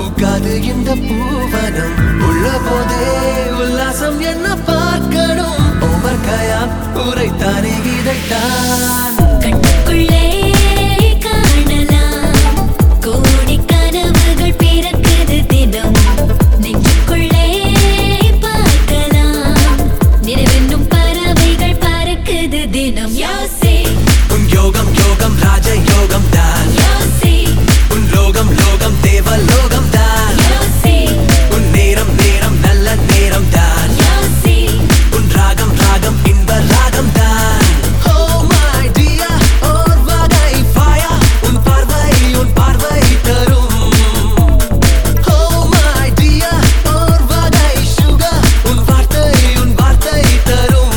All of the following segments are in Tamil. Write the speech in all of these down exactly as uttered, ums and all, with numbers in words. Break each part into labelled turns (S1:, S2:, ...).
S1: பூக்காது இந்த பூவனம் உள்ள போதே உல்லாசம் என்ன பார்க்கணும் ஓமர் கயாம் உரைத்தானே இதைத்தான்
S2: கண்ணுக்குள்ளே காணலாம் கோடி கனவுகள் பிறக்குது தினம் நெஞ்சுக்குள்ளே பார்க்கலாம் நினைவென்னும் பறவைகள் பறக்குது தினம் யோசி
S1: உன் யோகம் யோகம் ராஜ யோகம் தான்
S2: யோசி
S1: உன் லோகம் லோகம் தேவ லோகம் தான்
S2: யோசி
S1: உன் நேரம் நேரம் நல்ல நேரம் தான்
S2: யோசி
S1: உன் ராகம் ராகம் இன்ப ராகம் தான் Oh my dear ஓர் வகை fire உன் பார்வை உன் பார்வை தரும் Oh my dear ஓர் வகை sugar உன் வார்த்தை உன் வார்த்தை தரும்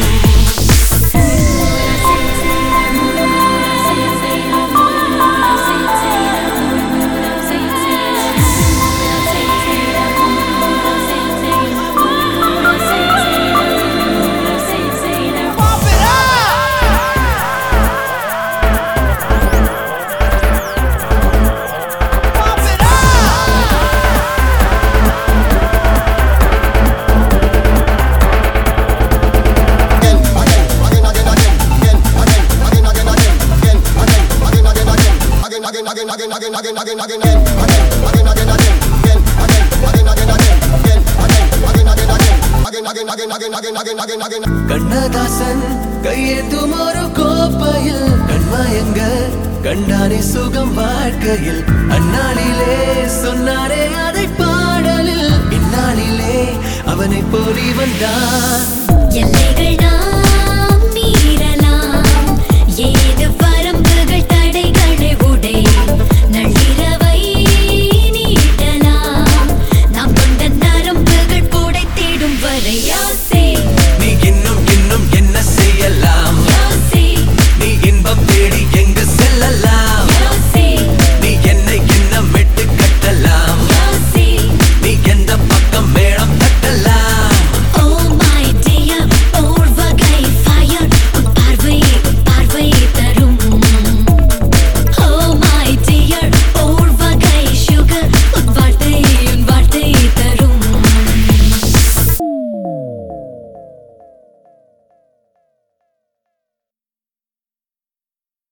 S1: கண்ணதாசன் கையேந்தும் ஒரு கோப்பையில் கண்மயங்க கண்டானே சுகம் வாழ்க்கையில் அந்நாளிலே சொன்னாரே அதை பாடலில் இந்நாளிலே அவனை போலி வந்தான்